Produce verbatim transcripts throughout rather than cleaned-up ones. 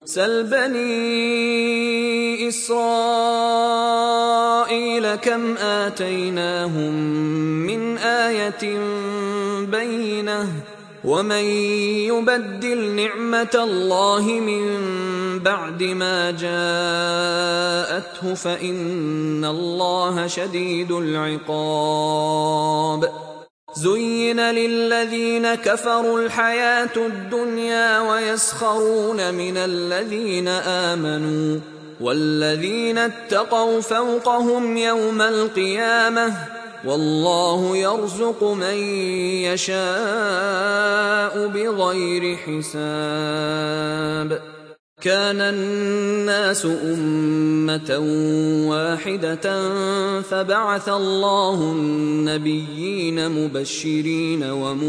سل بني إسرائيل كم آتيناهم من آية بينة ومن يبدل نعمة الله من بعد ما جاءته فإن الله شديد العقاب. زين للذين كفروا الحياة الدنيا ويسخرون من الذين آمنوا والذين اتقوا فوقهم يوم القيامة والله يرزق من يشاء بغير حساب. كان الناس أمة واحدة فبعث الله النبيين مبشرين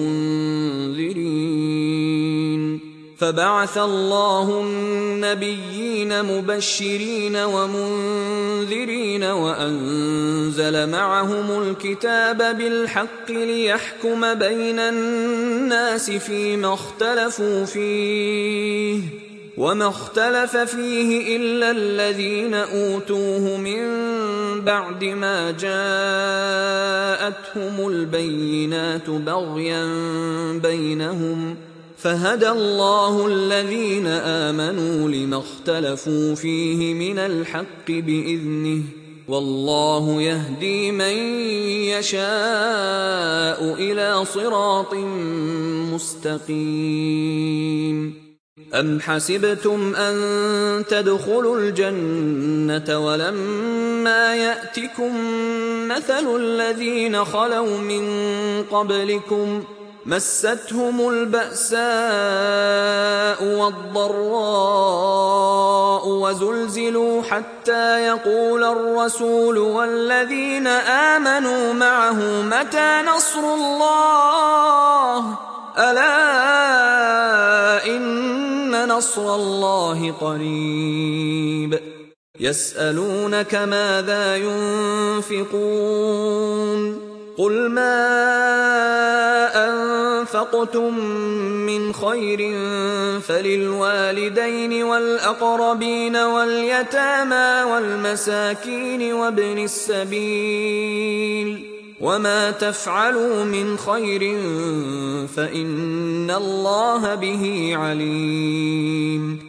ومنذرين فبعث الله النبيين مبشرين ومنذرين وأنزل معهم الكتاب بالحق ليحكم بين الناس فيما اختلفوا فيه وما اختلف فيه إلا الذين أوتوه من بعد ما جاءتهم البينات بغيا بينهم فهدى الله الذين آمنوا لما اختلفوا فيه من الحق بإذنه والله يهدي من يشاء إلى صراط مستقيم. أم حسبتم أن تدخلوا الجنة ولما يأتكم مثل الذين خلوا من قبلكم مستهم البأساء والضراء وزلزلوا حتى يقول الرسول والذين آمنوا معه متى نصر الله ألا إن نصر الله قريب. يسألونك ماذا ينفقون قل ما أنفقتم من خير فللوالدين والأقربين واليتامى والمساكين وابن السبيل وما تفعلوا من خير فإن الله به عليم.